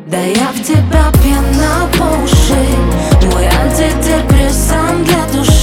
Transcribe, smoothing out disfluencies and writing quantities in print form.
Да я в тебя пьяна по уши, мой антидепрессант для души.